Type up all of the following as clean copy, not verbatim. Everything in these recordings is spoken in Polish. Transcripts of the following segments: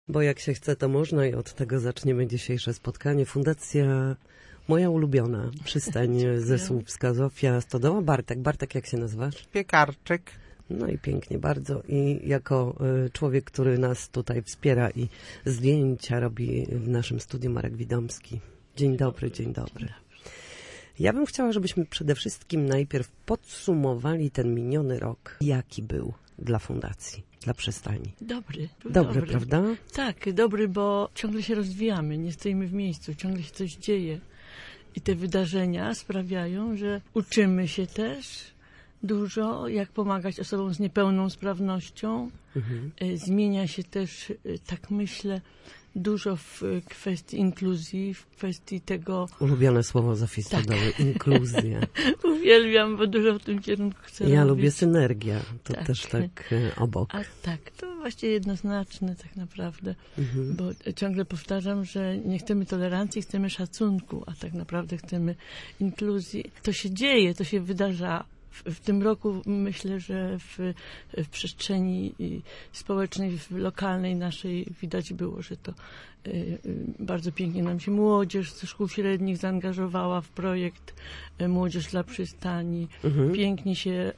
Bo jak się chce, to można i od tego zaczniemy dzisiejsze spotkanie. Fundacja moja ulubiona, przystań ze Słupska, Zofia Stodoła. Bartek, jak się nazywasz? Piekarczyk. No i pięknie bardzo. I jako człowiek, który nas tutaj wspiera i zdjęcia robi w naszym studiu, Marek Widomski. Dzień dobry, dzień dobry. Ja bym chciała, żebyśmy przede wszystkim najpierw podsumowali ten miniony rok. Jaki był dla fundacji, dla przystani? Dobry, Prawda? Tak, dobry, bo ciągle się rozwijamy, nie stoimy w miejscu, ciągle się coś dzieje. I te wydarzenia sprawiają, że uczymy się też dużo, jak pomagać osobom z niepełną sprawnością. Zmienia się też, tak myślę, dużo w kwestii inkluzji, w kwestii tego... Ulubione słowo Zofii Stodoły, inkluzja. Uwielbiam, bo dużo w tym kierunku chcę robić. Ja lubię synergia, to też tak obok. A tak, to właściwie jednoznaczne tak naprawdę, bo ciągle powtarzam, że nie chcemy tolerancji, chcemy szacunku, a tak naprawdę chcemy inkluzji. To się dzieje, to się wydarza. W tym roku myślę, że w przestrzeni społecznej, lokalnej naszej widać było, że to bardzo pięknie nam się młodzież ze szkół średnich zaangażowała w projekt Młodzież dla Przystani. Pięknie się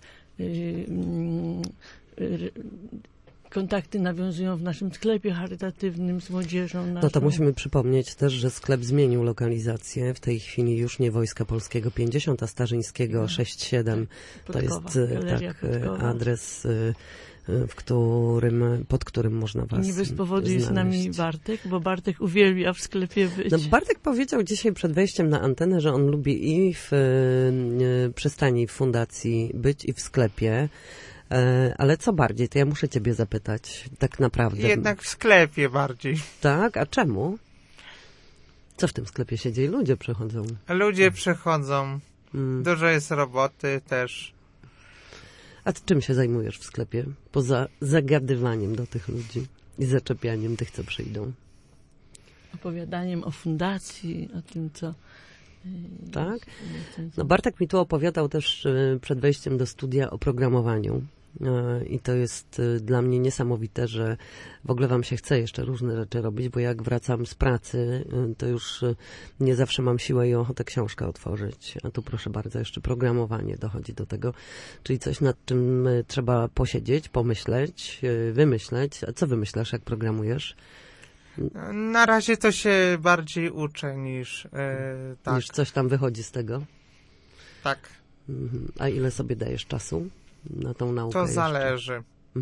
kontakty nawiązują w naszym sklepie charytatywnym z młodzieżą naszą. No to musimy przypomnieć też, że sklep zmienił lokalizację. W tej chwili już nie Wojska Polskiego 50, a Starzyńskiego 6-7. To jest adres, pod którym można was I nie bez powodu znaleźć. jest z nami Bartek, bo Bartek uwielbia w sklepie być. No, Bartek powiedział dzisiaj przed wejściem na antenę, że on lubi i w przystani, w fundacji być, i w sklepie. Ale co bardziej? To ja muszę ciebie zapytać, tak naprawdę. Jednak w sklepie bardziej. Tak? A czemu? Co w tym sklepie się dzieje? Ludzie przychodzą. Ludzie przychodzą. Dużo jest roboty też. A ty czym się zajmujesz w sklepie? Poza zagadywaniem do tych ludzi i zaczepianiem tych, co przyjdą. Opowiadaniem o fundacji, o tym, co... Tak? No Bartek mi tu opowiadał też przed wejściem do studia o programowaniu. I to jest dla mnie niesamowite, że w ogóle wam się chce jeszcze różne rzeczy robić, bo jak wracam z pracy, to już nie zawsze mam siłę i ochotę książkę otworzyć. A tu proszę bardzo, jeszcze programowanie dochodzi do tego. Czyli coś, nad czym trzeba posiedzieć, pomyśleć, wymyśleć. A co wymyślasz, jak programujesz? Na razie to się bardziej uczę niż tak. Niż coś tam wychodzi z tego? Tak. A ile sobie dajesz czasu na tą naukę? To jeszcze? zależy.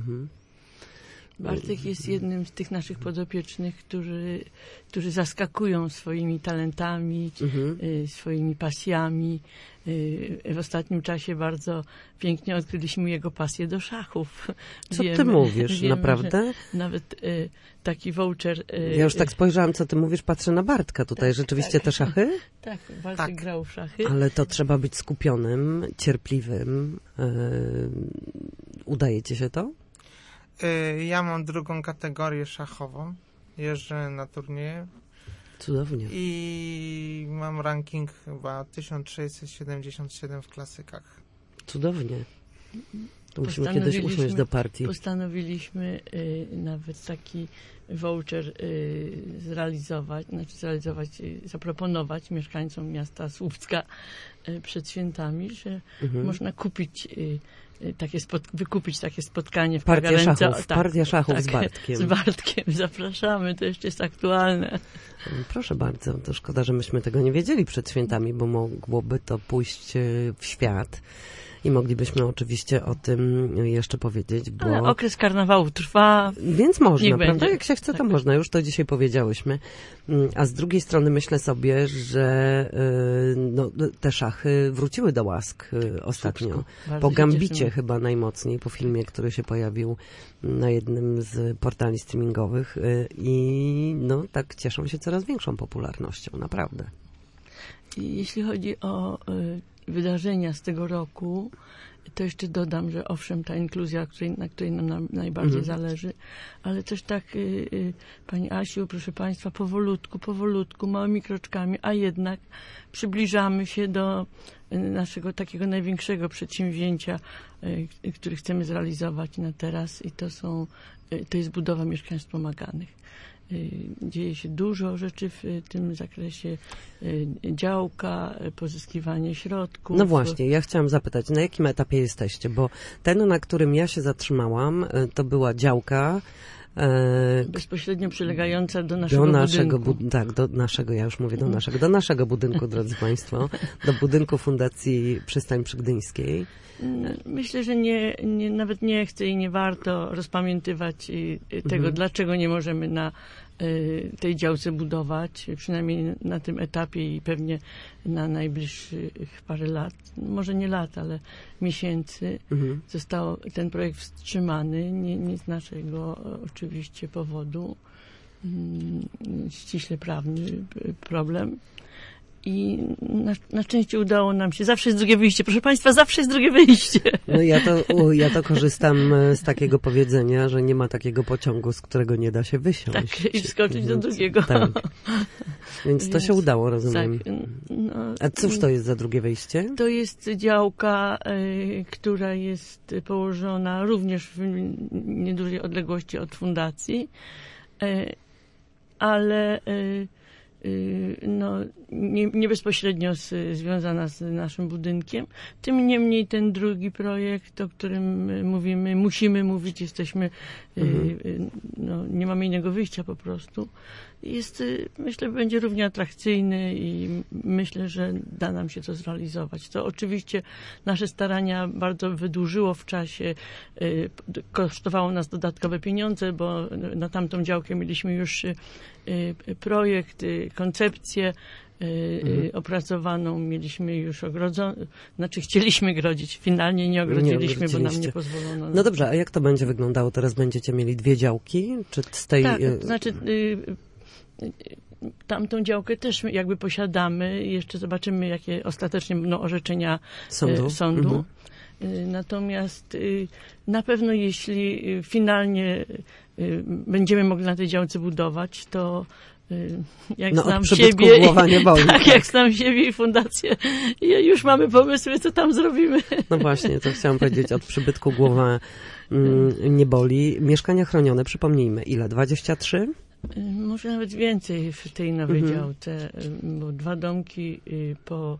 Bartek jest jednym z tych naszych podopiecznych, którzy zaskakują swoimi talentami, swoimi pasjami. W ostatnim czasie bardzo pięknie odkryliśmy jego pasję do szachów. Co ty mówisz? Naprawdę? Nawet taki voucher... Ja już tak spojrzałam, co ty mówisz, patrzę na Bartka tutaj. Tak, rzeczywiście te szachy? Tak, Bartek grał w szachy. Ale to trzeba być skupionym, cierpliwym. Udaje ci się to? Ja mam drugą kategorię szachową. Jeżdżę na turnieje. Cudownie. I mam ranking chyba 1677 w klasykach. Cudownie. To musimy kiedyś usiąść do partii. Postanowiliśmy nawet taki voucher zaproponować mieszkańcom miasta Słupska przed świętami, że można kupić wykupić takie spotkanie w kawiarence. Partia szachów z Bartkiem. Z Bartkiem. Zapraszamy, to jeszcze jest aktualne. Proszę bardzo, to szkoda, że myśmy tego nie wiedzieli przed świętami, bo mogłoby to pójść w świat. I moglibyśmy oczywiście o tym jeszcze powiedzieć, bo... Ale okres karnawału trwa. Więc można, prawda? Będzie. Jak się chce, to można. Już to dzisiaj powiedziałyśmy. A z drugiej strony myślę sobie, że te szachy wróciły do łask ostatnio. Po Gambicie chyba najmocniej, po filmie, który się pojawił na jednym z portali streamingowych. I tak cieszą się coraz większą popularnością, naprawdę. Jeśli chodzi o wydarzenia z tego roku, to jeszcze dodam, że owszem, ta inkluzja, na której nam najbardziej zależy, ale też tak, Pani Asiu, proszę Państwa, powolutku, małymi kroczkami, a jednak przybliżamy się do naszego takiego największego przedsięwzięcia, który chcemy zrealizować na teraz, i to są to jest budowa mieszkań wspomaganych. Dzieje się dużo rzeczy w tym zakresie, działka, pozyskiwanie środków. No właśnie, ja chciałam zapytać, na jakim etapie jesteście? Bo ten, na którym ja się zatrzymałam, to była działka, bezpośrednio przylegająca do naszego budynku. Tak, do naszego budynku, drodzy Państwo, do budynku Fundacji Przystań Przygdyńskiej. Myślę, że nawet nie chcę i nie warto rozpamiętywać tego, dlaczego nie możemy na tej działce budować, przynajmniej na tym etapie i pewnie na najbliższych parę lat, może nie lat, ale miesięcy, został ten projekt wstrzymany, nie z naszego oczywiście powodu, ściśle prawny problem. I na szczęście udało nam się. Zawsze jest drugie wyjście. Proszę Państwa, zawsze jest drugie wyjście. No ja to korzystam z takiego powiedzenia, że nie ma takiego pociągu, z którego nie da się wysiąść. Tak, i wskoczyć do drugiego. Tak. Więc to się udało, rozumiem. Tak, a cóż to jest za drugie wyjście? To jest działka, która jest położona również w niedużej odległości od fundacji, ale nie bezpośrednio związana z naszym budynkiem. Tym niemniej ten drugi projekt, o którym mówimy, musimy mówić, jesteśmy, nie mamy innego wyjścia po prostu. Jest, myślę, będzie równie atrakcyjny i myślę, że da nam się to zrealizować. To oczywiście nasze starania bardzo wydłużyło w czasie, kosztowało nas dodatkowe pieniądze, bo na tamtą działkę mieliśmy już projekt, koncepcję opracowaną, mieliśmy już chcieliśmy grodzić, finalnie nie ogrodziliśmy, bo nam nie pozwolono. No dobrze, a jak to będzie wyglądało? Teraz będziecie mieli 2 działki? Czy z tej... Tak, to znaczy tamtą działkę też jakby posiadamy. Jeszcze zobaczymy, jakie ostatecznie będą orzeczenia sądu. Natomiast na pewno jeśli finalnie będziemy mogli na tej działce budować, to jak znam siebie, głowa nie boli. Tak, jak znam siebie i fundację, już mamy pomysły, co tam zrobimy. No właśnie, to chciałam powiedzieć, od przybytku głowa nie boli. Mieszkania chronione, przypomnijmy, ile? 23? Może nawet więcej w tej nowej działce, bo 2 domki po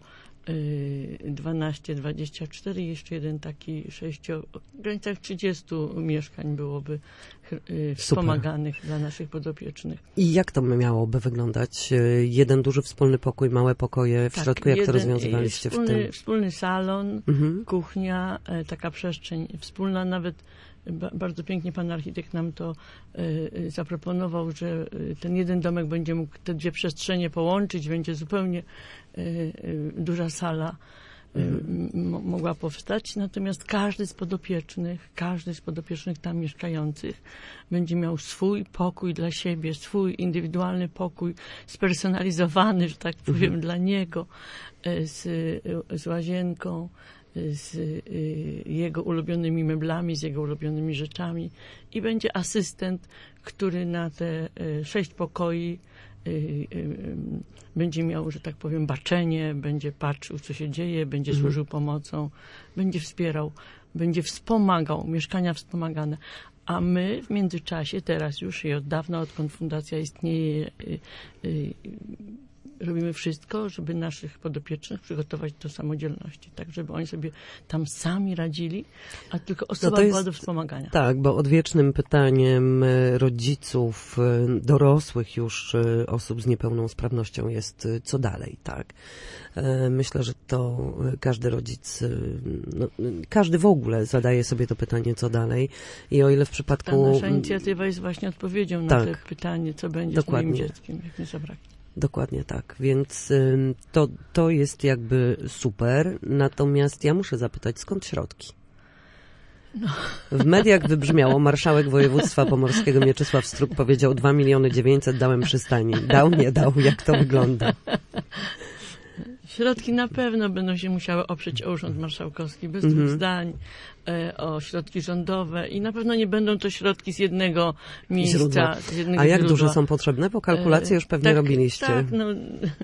12-24, jeszcze jeden taki 6, w granicach 30 mieszkań byłoby wspomaganych dla naszych podopiecznych. I jak to miałoby wyglądać? Jeden duży wspólny pokój, małe pokoje w środku, jak to rozwiązywaliście w tym? Wspólny salon, kuchnia, taka przestrzeń wspólna, nawet bardzo pięknie pan architekt nam to zaproponował, że ten jeden domek będzie mógł te 2 przestrzenie połączyć, będzie zupełnie duża sala mogła powstać, natomiast każdy z podopiecznych tam mieszkających będzie miał swój pokój dla siebie, swój indywidualny pokój, spersonalizowany, że tak powiem, dla niego, z łazienką, z jego ulubionymi meblami, z jego ulubionymi rzeczami i będzie asystent, który na te 6 pokoi będzie miał, że tak powiem, baczenie, będzie patrzył, co się dzieje, będzie służył pomocą, będzie wspierał, będzie wspomagał, mieszkania wspomagane. A my w międzyczasie, teraz już i od dawna, odkąd fundacja istnieje, robimy wszystko, żeby naszych podopiecznych przygotować do samodzielności, tak żeby oni sobie tam sami radzili, a tylko osoba była do wspomagania. Tak, bo odwiecznym pytaniem rodziców, dorosłych już osób z niepełnosprawnością jest co dalej, tak? Myślę, że to każdy rodzic, każdy w ogóle zadaje sobie to pytanie, co dalej. I o ile w przypadku... Ta nasza inicjatywa jest właśnie odpowiedzią na to pytanie, co będzie z moim dzieckiem, jak mi zabraknie. Dokładnie tak, więc to jest jakby super, natomiast ja muszę zapytać, skąd środki? No. W mediach wybrzmiało, marszałek województwa pomorskiego Mieczysław Struk powiedział 2 900 000 dałem przystani. Dał, nie dał, jak to wygląda? Środki na pewno będą się musiały oprzeć o Urząd Marszałkowski, bez 2 zdań, o środki rządowe i na pewno nie będą to środki z jednego miejsca. A jak duże są potrzebne? Bo kalkulacje już pewnie robiliście. Tak,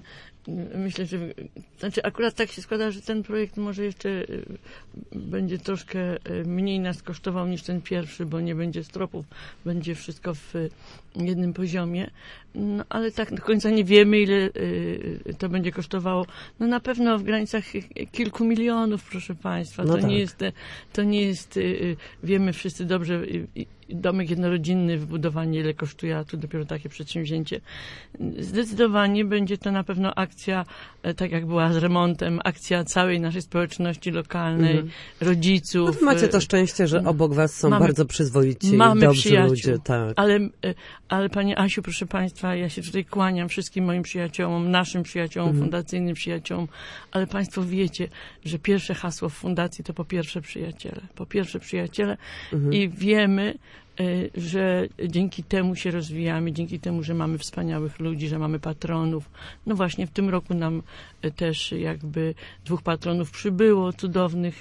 myślę, że znaczy akurat tak się składa, że ten projekt może jeszcze będzie troszkę mniej nas kosztował niż ten pierwszy, bo nie będzie stropów, będzie wszystko w jednym poziomie, no ale tak do końca nie wiemy, ile to będzie kosztowało. No na pewno w granicach kilku milionów, proszę Państwa. No to nie jest, wiemy wszyscy dobrze, domek jednorodzinny, wybudowanie, ile kosztuje, a tu dopiero takie przedsięwzięcie. Zdecydowanie będzie to na pewno akcja, tak jak była z remontem, akcja całej naszej społeczności lokalnej, rodziców. No, macie to szczęście, że obok was są bardzo przyzwoici, dobrzy przyjaciół, ludzie. Tak. Ale Pani Asiu, proszę Państwa, ja się tutaj kłaniam wszystkim moim przyjaciołom, naszym przyjaciołom, fundacyjnym przyjaciołom, ale Państwo wiecie, że pierwsze hasło w fundacji to po pierwsze przyjaciele i wiemy, że dzięki temu się rozwijamy, dzięki temu, że mamy wspaniałych ludzi, że mamy patronów. No właśnie w tym roku nam też jakby 2 patronów przybyło, cudownych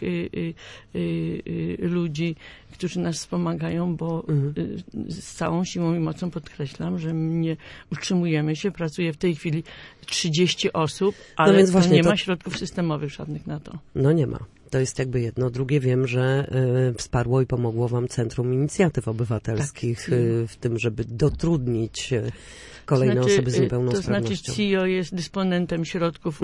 ludzi, którzy nas wspomagają, bo z całą siłą i mocą podkreślam, że nie utrzymujemy się, pracuje w tej chwili 30 osób, ale no więc właśnie nie ma środków systemowych żadnych na to. No nie ma. To jest jakby jedno. Drugie, wiem, że wsparło i pomogło wam Centrum Inicjatyw Obywatelskich w tym, żeby dotrudnić kolejne osoby z niepełnosprawnością. To znaczy CIO jest dysponentem środków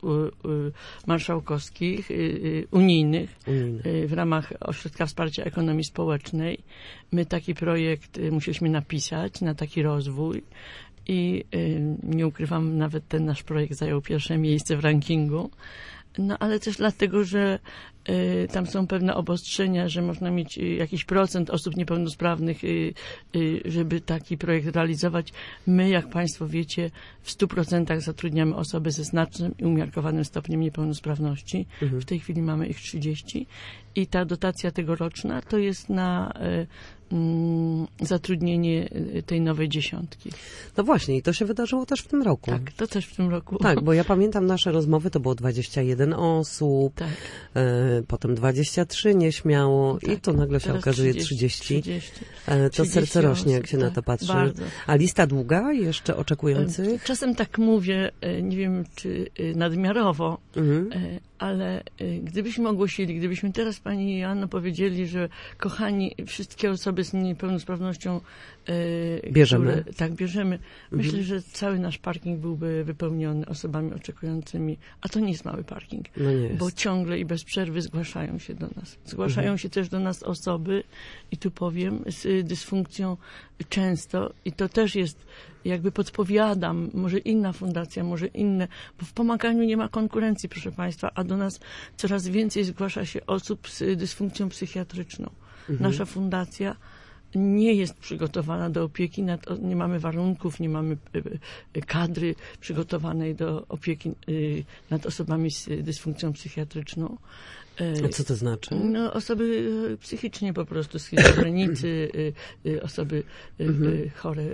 marszałkowskich, unijnych, w ramach Ośrodka Wsparcia Ekonomii Społecznej. My taki projekt musieliśmy napisać na taki rozwój i nie ukrywam, nawet ten nasz projekt zajął pierwsze miejsce w rankingu. No ale też dlatego, że tam są pewne obostrzenia, że można mieć jakiś procent osób niepełnosprawnych, żeby taki projekt realizować. My, jak Państwo wiecie, w 100% zatrudniamy osoby ze znacznym i umiarkowanym stopniem niepełnosprawności. W tej chwili mamy ich 30 i ta dotacja tegoroczna to jest na zatrudnienie tej nowej 10. No właśnie, i to się wydarzyło też w tym roku. Tak, to też w tym roku. Tak, bo ja pamiętam nasze rozmowy, to było 21 osób, tak. Potem 23 nieśmiało i to nagle się okazuje 30. To serce rośnie, jak się na to patrzy. Bardzo. A lista długa jeszcze oczekujących? Czasem tak mówię, nie wiem czy nadmiarowo, ale gdybyśmy ogłosili, gdybyśmy teraz Pani Joanno powiedzieli, że kochani, wszystkie osoby z niepełnosprawnością bierzemy. Bierzemy. Myślę, że cały nasz parking byłby wypełniony osobami oczekującymi, a to nie jest mały parking, no nie jest. Bo ciągle i bez przerwy zgłaszają się do nas. Zgłaszają się też do nas osoby, i tu powiem, z dysfunkcją często, i to też jest, jakby podpowiadam, może inna fundacja, może inne, bo w pomaganiu nie ma konkurencji, proszę Państwa, a do nas coraz więcej zgłasza się osób z dysfunkcją psychiatryczną. Nasza fundacja nie jest przygotowana do opieki, nie mamy warunków, nie mamy kadry przygotowanej do opieki nad osobami z dysfunkcją psychiatryczną. A co to znaczy? No, osoby psychicznie po prostu, schizofrenicy, osoby chore,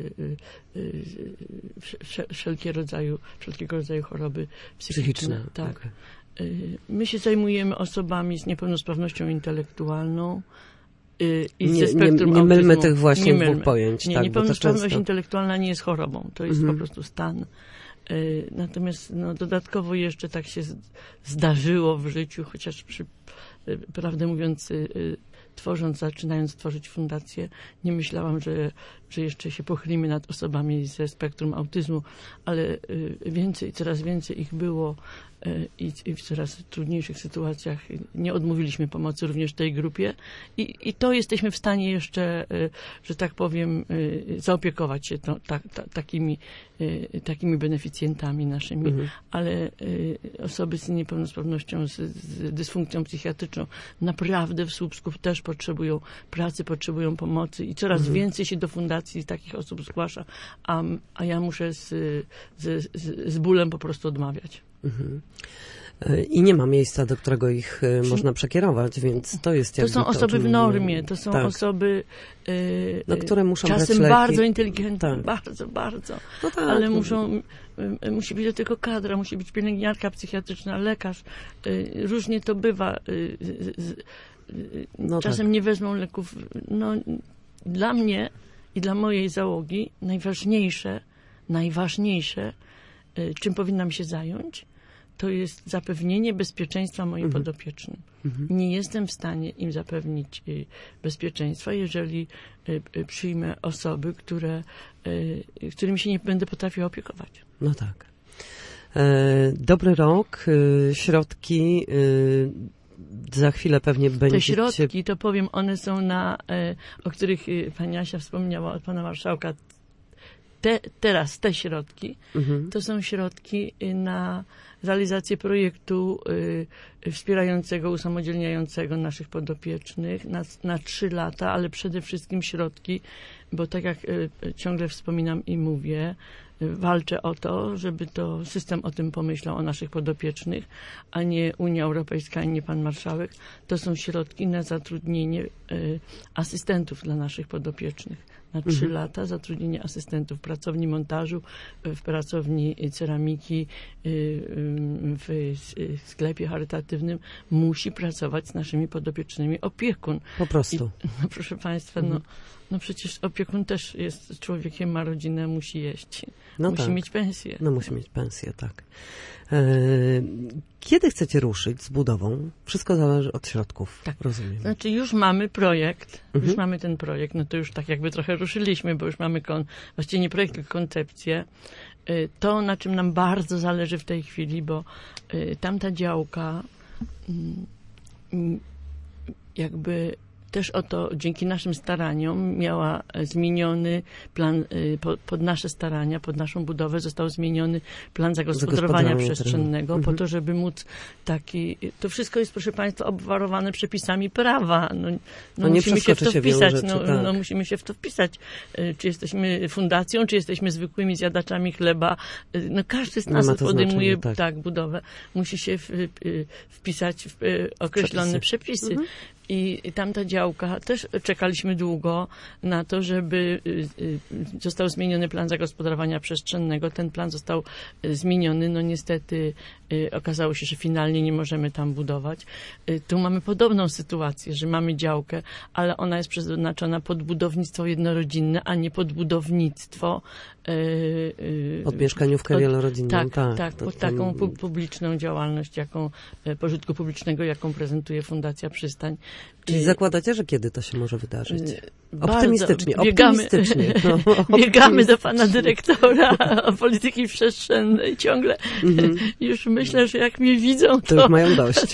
wszelkiego rodzaju choroby psychiczne. Tak. Okay. My się zajmujemy osobami z niepełnosprawnością intelektualną i ze spektrum nie mylmy tych właśnie dwóch pojęć. Nie, tak, niepełnosprawność intelektualna nie jest chorobą, to jest po prostu stan. Natomiast dodatkowo jeszcze tak się zdarzyło w życiu, chociaż prawdę mówiąc, zaczynając tworzyć fundację, nie myślałam, że jeszcze się pochylimy nad osobami ze spektrum autyzmu, ale coraz więcej ich było i w coraz trudniejszych sytuacjach nie odmówiliśmy pomocy również tej grupie i to jesteśmy w stanie jeszcze, że tak powiem, zaopiekować się takimi beneficjentami naszymi, ale osoby z niepełnosprawnością, z dysfunkcją psychiatryczną naprawdę w Słupsku też potrzebują pracy, potrzebują pomocy i coraz więcej się do fundacji takich osób zgłasza, a ja muszę z bólem po prostu odmawiać. I nie ma miejsca, do którego ich można przekierować, więc to jest jakby to są osoby w normie, to są osoby które muszą czasem brać leki. bardzo inteligentne, bardzo, no tak, ale musi być do tego kadra, musi być pielęgniarka psychiatryczna, lekarz, różnie to bywa, czasem nie wezmą leków. Dla mnie i dla mojej załogi najważniejsze czym powinnam się zająć, to jest zapewnienie bezpieczeństwa moim podopiecznym. Nie jestem w stanie im zapewnić bezpieczeństwa, jeżeli przyjmę osoby, którymi się nie będę potrafiła opiekować. No tak. Dobry rok, środki, za chwilę pewnie będziecie... Te środki, to powiem, one są o których pani Asia wspomniała od pana marszałka. Teraz te środki, to są środki na realizację projektu wspierającego, usamodzielniającego naszych podopiecznych na 3 lata, ale przede wszystkim środki, bo tak jak ciągle wspominam i mówię, walczę o to, żeby to system o tym pomyślał, o naszych podopiecznych, a nie Unia Europejska, a nie pan marszałek. To są środki na zatrudnienie asystentów dla naszych podopiecznych. Na 3 lata zatrudnienie asystentów w pracowni montażu, w pracowni ceramiki, w sklepie charytatywnym. Musi pracować z naszymi podopiecznymi opiekun. Po prostu. Proszę państwa, no przecież opiekun też jest człowiekiem, ma rodzinę, musi jeść. No musi tak. mieć pensję. No musi mieć pensję, tak. Kiedy chcecie ruszyć z budową? Wszystko zależy od środków, tak. Rozumiem. Znaczy już mamy projekt, już mamy ten projekt, no to już tak jakby trochę ruszyliśmy, bo już mamy właściwie nie projekt, tylko koncepcję. To, na czym nam bardzo zależy w tej chwili, bo tamta działka jakby też oto dzięki naszym staraniom miała zmieniony plan, pod nasze starania, pod naszą budowę został zmieniony plan zagospodarowania przestrzennego po to, żeby móc to wszystko jest, proszę państwa, obwarowane przepisami prawa. No musimy się w to wpisać. No musimy się w to wpisać. Czy jesteśmy fundacją, czy jesteśmy zwykłymi zjadaczami chleba. No każdy z nas podejmuje budowę. Musi się wpisać w określone przepisy. I tamta działka, też czekaliśmy długo na to, żeby został zmieniony plan zagospodarowania przestrzennego. Ten plan został zmieniony. No niestety okazało się, że finalnie nie możemy tam budować. Tu mamy podobną sytuację, że mamy działkę, ale ona jest przeznaczona pod budownictwo jednorodzinne, a nie pod budownictwo pod mieszkaniówkę wielorodzinną. Tak, pod taką publiczną działalność, pożytku publicznego, jaką prezentuje Fundacja Przystań. Czyli zakładacie, że kiedy to się może wydarzyć? Optymistycznie. Biegamy do pana dyrektora polityki przestrzennej ciągle. Już myślę, że jak mnie widzą, to już mają dość.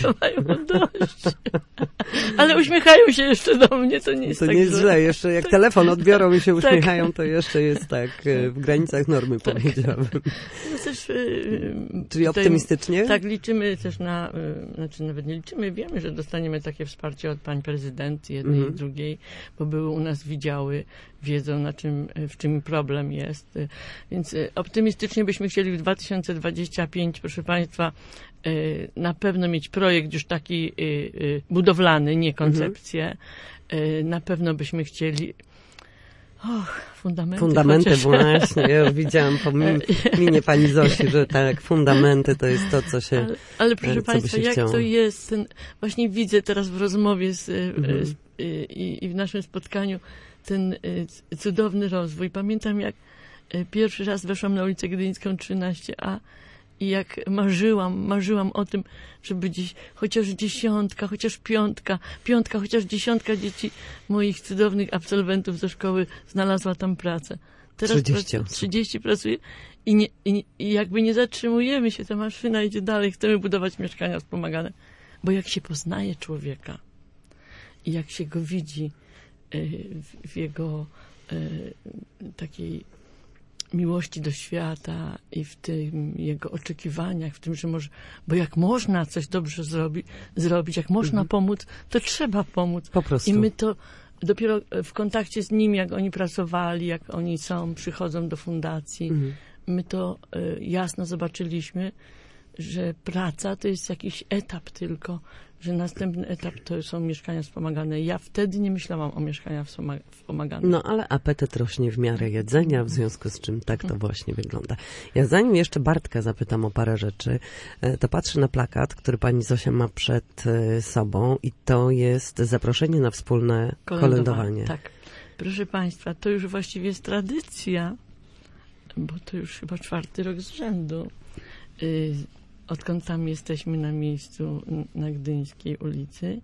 Ale uśmiechają się jeszcze do mnie, to nie jest to tak nie jest źle. Jeszcze jak telefon odbiorą i się uśmiechają, to jeszcze jest tak w granicach normy, powiedziałabym. No też, czyli optymistycznie? Tak, liczymy też znaczy nawet nie liczymy, wiemy, że dostaniemy takie wsparcie od pań prezydent, jednej i drugiej, bo były u nas wiedzą w czym problem jest. Więc optymistycznie byśmy chcieli w 2025, proszę państwa, na pewno mieć projekt już taki budowlany, nie koncepcję. Na pewno byśmy chcieli fundamenty właśnie. Ja już widziałam po minie pani Zosi, że tak, fundamenty to jest to, co się ale proszę państwa, jak to jest? Właśnie widzę teraz w rozmowie i w naszym spotkaniu ten cudowny rozwój. Pamiętam, jak pierwszy raz weszłam na ulicę Gdyńską 13A i jak marzyłam o tym, żeby chociaż 10, chociaż 5, chociaż 10 dzieci moich cudownych absolwentów ze szkoły znalazła tam pracę. Teraz 30 pracuje i jakby nie zatrzymujemy się, ta maszyna idzie dalej, chcemy budować mieszkania wspomagane. Bo jak się poznaje człowieka i jak się go widzi w jego takiej miłości do świata i w tym jego oczekiwaniach, w tym, że bo jak można coś dobrze zrobić, jak można pomóc, to trzeba pomóc. Po prostu. I my to dopiero w kontakcie z nimi, jak oni pracowali, jak oni przychodzą do fundacji, my to jasno zobaczylili, że praca to jest jakiś etap tylko, że następny etap to są mieszkania wspomagane. Ja wtedy nie myślałam o mieszkaniach wspomaganych. No ale apetyt rośnie w miarę jedzenia, w związku z czym tak to właśnie wygląda. Ja zanim jeszcze Bartka zapytam o parę rzeczy, to patrzę na plakat, który pani Zosia ma przed sobą i to jest zaproszenie na wspólne kolędowanie. Tak. Proszę państwa, to już właściwie jest tradycja bo to już chyba 4. rok z rzędu, odkąd tam jesteśmy na miejscu na Gdyńskiej ulicy.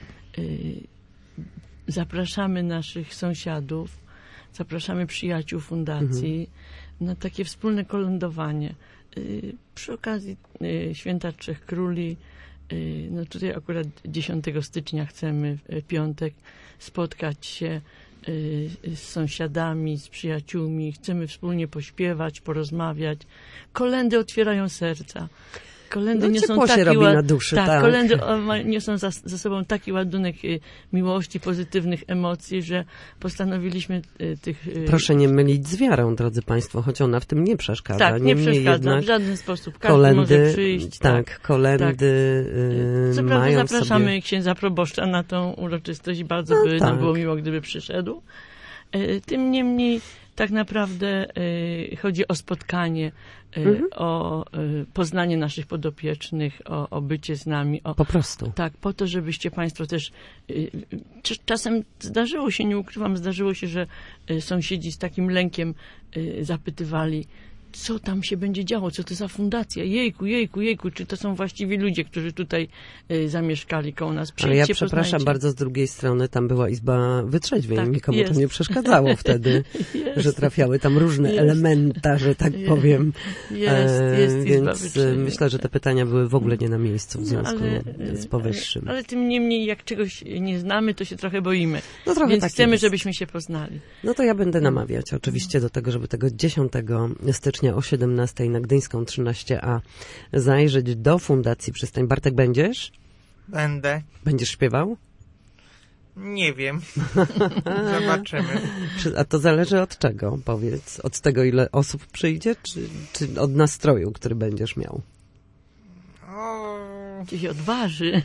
Zapraszamy naszych sąsiadów, zapraszamy przyjaciół fundacji na takie wspólne kolędowanie. Przy okazji Święta Trzech Króli, no tutaj akurat 10 stycznia chcemy w piątek spotkać się z sąsiadami, z przyjaciółmi. Chcemy wspólnie pośpiewać, porozmawiać. Kolędy otwierają serca. Kolendy niosą taki robi na duszy, tak. Kolendy niosą ze sobą taki ładunek miłości, pozytywnych emocji, że postanowiliśmy tych... Proszę nie mylić z wiarą, drodzy Państwo, choć ona w tym nie przeszkadza. Tak, nie przeszkadza w żaden sposób. Każdy kolendy, może przyjść. Tak, kolendy Co prawda mają zapraszamy sobie... księdza proboszcza na tą uroczystość. Bardzo by nam było miło, gdyby przyszedł. Tym niemniej tak naprawdę chodzi o spotkanie, o poznanie naszych podopiecznych, o bycie z nami. Po prostu. Tak, po to, żebyście Państwo też... Czasem zdarzyło się, nie ukrywam, zdarzyło się, że sąsiedzi z takim lękiem zapytywali, co tam się będzie działo, co to za fundacja, jejku, czy to są właściwi ludzie, którzy tutaj zamieszkali koło nas. Ale ja przepraszam bardzo, z drugiej strony tam była izba wytrzeźwień, tak, nikomu to nie przeszkadzało wtedy, że trafiały tam różne elementa, że tak powiem. Więc myślę, że te pytania były w ogóle nie na miejscu w związku z powyższym. Ale tym niemniej, jak czegoś nie znamy, to się trochę boimy. No trochę więc tak chcemy, jest. Żebyśmy się poznali. No to ja będę namawiać oczywiście do tego, żeby tego 10 stycznia o 17 na Gdyńską 13a zajrzeć do Fundacji Przystań. Bartek, będziesz? Będę. Będziesz śpiewał? Nie wiem. Zobaczymy. A to zależy od czego, powiedz? Od tego, ile osób przyjdzie, czy od nastroju, który będziesz miał? Czy się odważy.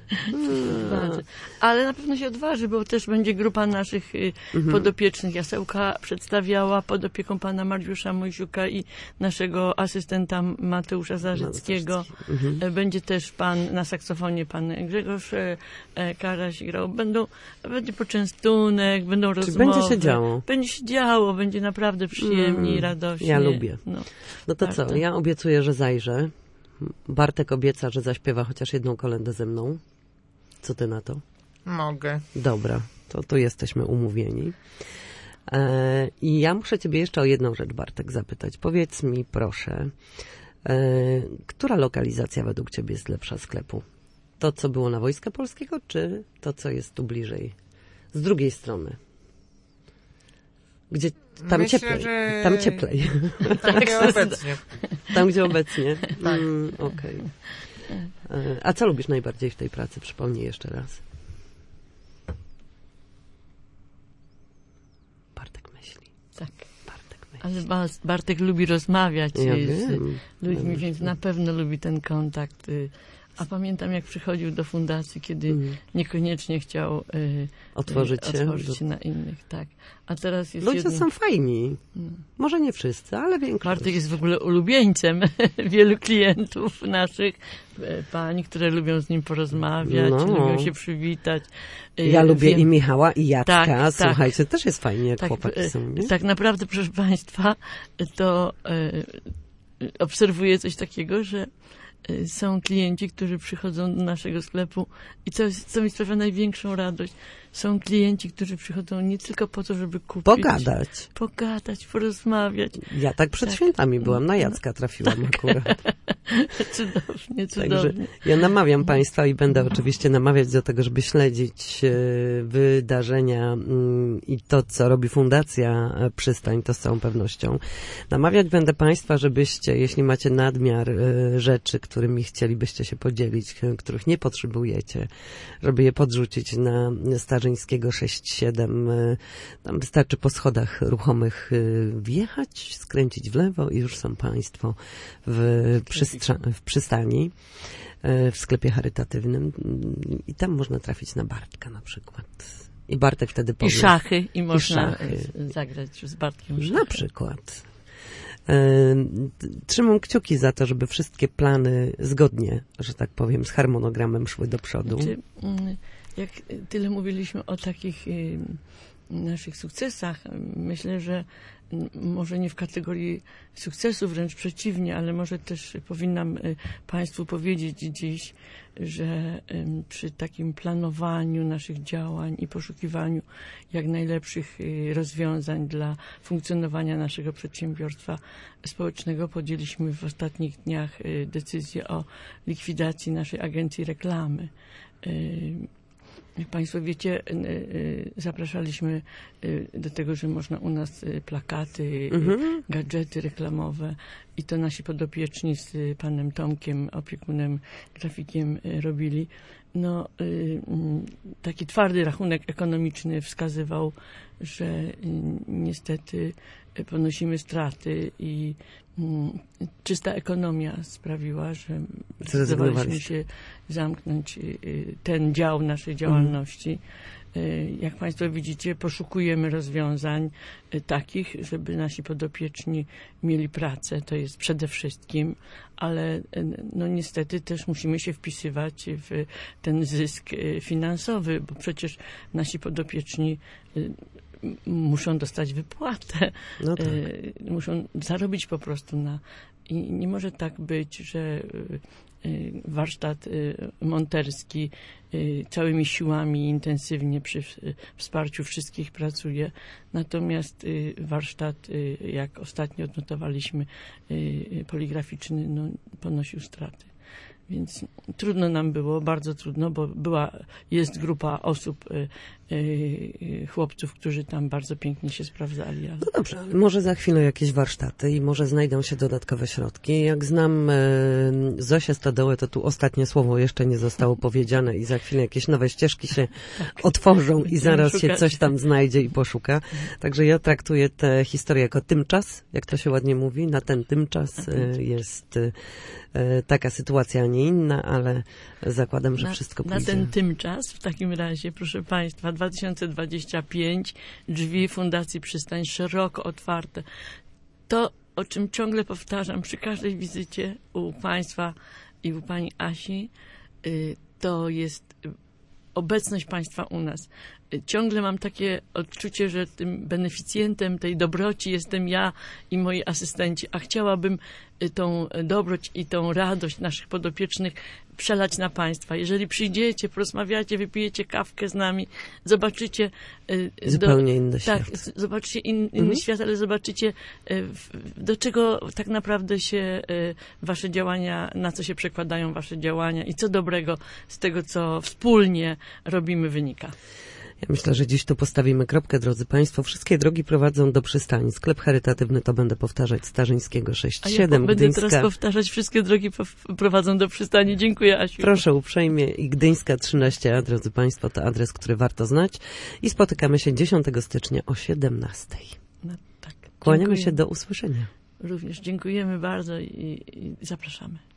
Ale na pewno się odważy, bo też będzie grupa naszych podopiecznych. Jasełka przedstawiała pod opieką pana Mariusza Mojsiuka i naszego asystenta Mateusza Zarzyckiego. Będzie też na saksofonie pan Grzegorz Karaś grał. Będzie poczęstunek, będą rozmowy. Będzie się działo. Będzie się działo, będzie naprawdę przyjemnie i radośnie. Ja lubię. No to warto. co, ja obiecuję, że zajrzę. Bartek obieca, że zaśpiewa chociaż jedną kolędę ze mną. Co ty na to? Mogę. Dobra, to tu jesteśmy umówieni. I ja muszę ciebie jeszcze o jedną rzecz, Bartek, zapytać. Powiedz mi, proszę, która lokalizacja według ciebie jest lepsza sklepu? To, co było na Wojska Polskiego, czy to, co jest tu bliżej? Z drugiej strony. Gdzie tam Myślę, cieplej. że... Tam cieplej. Tam, gdzie obecnie. Tam, gdzie obecnie. Tak. Okej. A co lubisz najbardziej w tej pracy? Przypomnij jeszcze raz. Bartek myśli. Tak. Bartek myśli. Ale Bartek lubi rozmawiać z ludźmi, Ja więc na pewno lubi ten kontakt. A pamiętam, jak przychodził do fundacji, kiedy niekoniecznie chciał otworzyć się na innych. Tak. A teraz jest ludzie są fajni. Może nie wszyscy, ale większość. Bartek jest w ogóle ulubieńcem wielu klientów naszych, pań, które lubią z nim porozmawiać, lubią się przywitać. Ja lubię i Michała, i Jacka. Tak, słuchajcie, też jest fajnie, jak chłopaki są. Nie? Tak naprawdę, proszę Państwa, to obserwuję coś takiego, że są klienci, którzy przychodzą do naszego sklepu i co mi sprawia największą radość, są klienci, którzy przychodzą nie tylko po to, żeby kupić. Pogadać, porozmawiać. Ja tak przed świętami byłam, na Jacka trafiłam akurat. Cudownie. Także ja namawiam Państwa i będę oczywiście namawiać do tego, żeby śledzić wydarzenia i to, co robi Fundacja Przystań, to z całą pewnością. Namawiać będę Państwa, żebyście, jeśli macie nadmiar rzeczy, którymi chcielibyście się podzielić, których nie potrzebujecie, żeby je podrzucić na Starzyńskiego 6-7. Tam wystarczy po schodach ruchomych wjechać, skręcić w lewo i już są Państwo w przystani, w sklepie charytatywnym i tam można trafić na Bartka na przykład. I Bartek wtedy powie... I szachy. I można zagrać z Bartkiem szachy. Na przykład. Trzymam kciuki za to, żeby wszystkie plany zgodnie, że tak powiem, z harmonogramem szły do przodu. Jak tyle mówiliśmy o takich naszych sukcesach, myślę, że może nie w kategorii sukcesu, wręcz przeciwnie, ale może też powinnam Państwu powiedzieć dziś, że przy takim planowaniu naszych działań i poszukiwaniu jak najlepszych rozwiązań dla funkcjonowania naszego przedsiębiorstwa społecznego podjęliśmy w ostatnich dniach decyzję o likwidacji naszej agencji reklamy. Jak Państwo wiecie, zapraszaliśmy do tego, że można u nas plakaty, gadżety reklamowe i to nasi podopieczni z panem Tomkiem, opiekunem, grafikiem robili. No, taki twardy rachunek ekonomiczny wskazywał, że niestety ponosimy straty i czysta ekonomia sprawiła, że zdecydowaliśmy się zamknąć ten dział naszej działalności. Jak Państwo widzicie, poszukujemy rozwiązań takich, żeby nasi podopieczni mieli pracę, to jest przede wszystkim, ale no niestety też musimy się wpisywać w ten zysk finansowy, bo przecież nasi podopieczni muszą dostać wypłatę, no tak. Muszą zarobić po prostu na... I nie może tak być, że warsztat monterski całymi siłami intensywnie przy wsparciu wszystkich pracuje, natomiast warsztat, jak ostatnio odnotowaliśmy, poligraficzny, no, ponosił straty. Więc trudno nam było, bardzo trudno, bo jest grupa osób, chłopców, którzy tam bardzo pięknie się sprawdzali. Ale... No dobrze, ale może za chwilę jakieś warsztaty i może znajdą się dodatkowe środki. Jak znam Zosię Stodołę, to tu ostatnie słowo jeszcze nie zostało powiedziane i za chwilę jakieś nowe ścieżki się otworzą i zaraz się coś tam znajdzie i poszuka. Także ja traktuję tę historię jako tymczas, jak to się ładnie mówi. Na ten tymczas jest taka sytuacja, a nie inna, ale zakładam, że wszystko pójdzie. Na ten tymczas, w takim razie, proszę Państwa, 2025, drzwi Fundacji Przystań szeroko otwarte. To, o czym ciągle powtarzam przy każdej wizycie u Państwa i u Pani Asi, to jest obecność Państwa u nas. Ciągle mam takie odczucie, że tym beneficjentem tej dobroci jestem ja i moi asystenci, a chciałabym tą dobroć i tą radość naszych podopiecznych przelać na Państwa. Jeżeli przyjdziecie, porozmawiacie, wypijecie kawkę z nami, zobaczycie... Zupełnie inny świat. Tak, zobaczycie inny świat, ale zobaczycie, do czego tak naprawdę się wasze działania, na co się przekładają wasze działania i co dobrego z tego, co wspólnie robimy, wynika. Ja myślę, że dziś tu postawimy kropkę, drodzy Państwo. Wszystkie drogi prowadzą do przystani. Sklep charytatywny, to będę powtarzać, Starzyńskiego 6-7. Będę teraz powtarzać, wszystkie drogi prowadzą do przystani. Dziękuję, Asiu. Proszę uprzejmie. I Gdyńska 13, drodzy Państwo, to adres, który warto znać. I spotykamy się 10 stycznia o 17. No, tak. Kłaniamy się, do usłyszenia. Również dziękujemy bardzo i zapraszamy.